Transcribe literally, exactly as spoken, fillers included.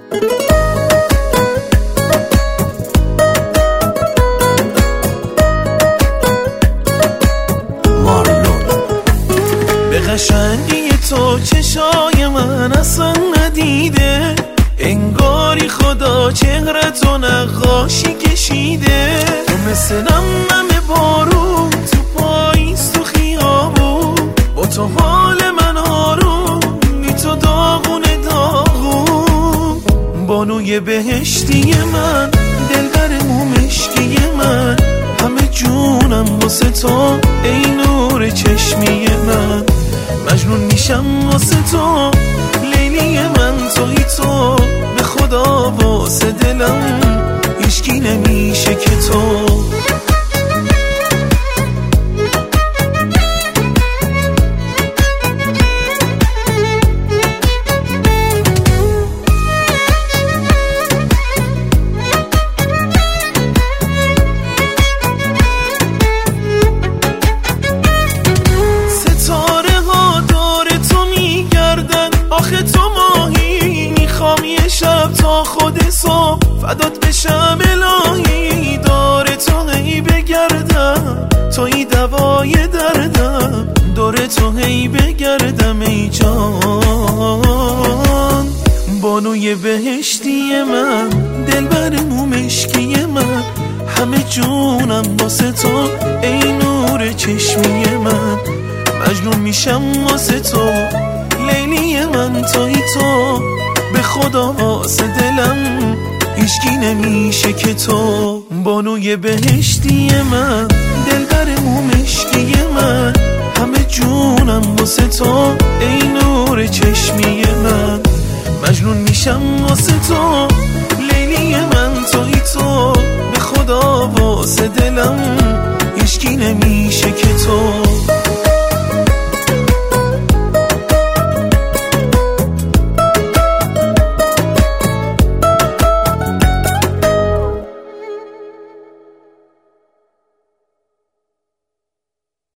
به قشنگی تو چشای من اصلا ندیده، انگاری خدا چهرتو نقاشی کشیده. تو مثل نمنم بارون تو پاییز تو خیابون، با تو حال من آروم بی تو داغون داغون. بانوی بهشتی من، دلبر مومشکی من، همه جونم واسه تو ای نور چشمی من. مجنون میشم واسه تو لیلی من، توی تو به خدا واسه دلم هیچکی نمیشه که تو. آخه تو ماهی، میخوام یه شب تا خود صبح فدات بشم الهی. داره تو هی بگردم، توی دوای دردم، داره تو هی بگردم ای جان. بانوی بهشتی من، دلبر مومشکی من، همه جونم واسه تو ای نور چشمی من. مجنون میشم واسه تو لیلی من، توی تو به خدا واسه دلم هیچکی نمیشه که تو. بانوی بهشتی من، دلبر مومشکی من، همه جونم واسه تو ای نور چشمی من. مجنون میشم واسه تو لیلی من، توی تو به خدا واسه دلم هیچکی نمیشه که تو.